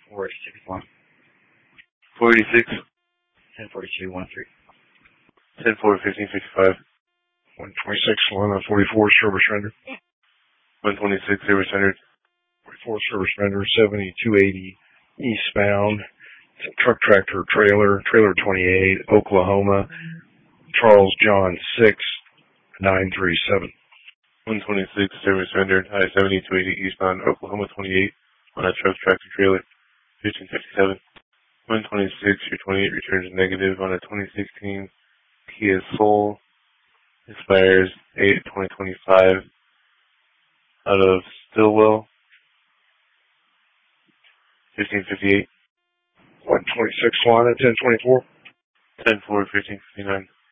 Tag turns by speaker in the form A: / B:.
A: 486
B: 486.
A: 1042 13.
B: 10-4, 1555.
C: 126 Lana 44 service render.
B: 126 service rendered.
C: 44 service render 7280 eastbound. It's a truck tractor trailer 28, Oklahoma. Charles John 6937.
B: 126 service rendered. High 7280 eastbound Oklahoma 28 on a truck tractor trailer. 1557. 126 your 28 returns negative on a 2016 Kia Soul. Expires 8/2025 out of Stillwell. 1558.
C: 126 Lana 1024.
B: 10-4, 1559.